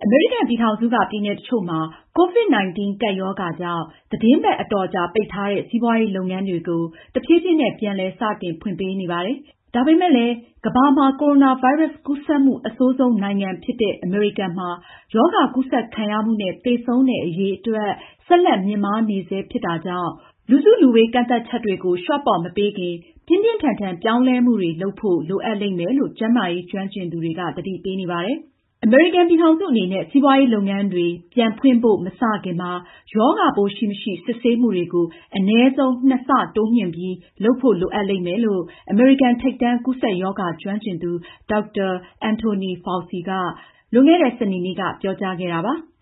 အမေရိကန်ပြည်ထောင်စုကပြည်နယ်တချို့မှာ COVID-19 ကပ်ရောဂါကြောင့်သီတင်းပတ်အတော်ကြာပိတ်ထားတဲ့စီးပွားရေးလုပ်ငန်းတွေကိုတဖြည်းဖြည်းနဲ့ပြန်လည်စတင်ဖွင့်ပေးနေပါတယ်။ ဒါပေမဲ့လည်းကမ္ဘာမှာကိုရိုနာဗိုင်းရပ်စ်ကူးစက်မှုအဆိုးဆုံးနိုင်ငံဖြစ်တဲ့အမေရိကန်မှာရောဂါကူးစက်ခံရမှုနဲ့သေဆုံးတဲ့အရေအတွက်ဆက်လက်မြင့်မားနေဆဲဖြစ်တာကြောင့်လူစုလူဝေးကန့်သတ်ချက်တွေကိုလျှော့ပေါ့မပေးခင် ပြင်းပြင်းထန်ထန်ပြောင်းလဲမှုတွေလုပ်ဖို့လိုအပ်လိမ့်မယ်လို့ကျန်းမာရေးကျွမ်းကျင်သူတွေကသတိပေးနေပါတယ်။ အမေရိကန်ပြည်ထောင်စုအနေနဲ့စီးပွားရေးလုပ်ငန်းတွေပြန်ဖွင့်ဖို့မစခင်မှာရောဂါပိုးရှိမရှိစစ်ဆေးမှုတွေကိုအနည်းဆုံး 2 ဆတိုးမြှင့်ပြီးလုပ်ဖို့လိုအပ်လိမ့်မယ်လို့အမေရိကန်ထိပ်တန်းကူးစက်ရောဂါကျွမ်းကျင်သူ Dr. Anthony Fauci ကလွန်ခဲ့တဲ့စနေနေ့ကပြောကြားခဲ့တာပါ။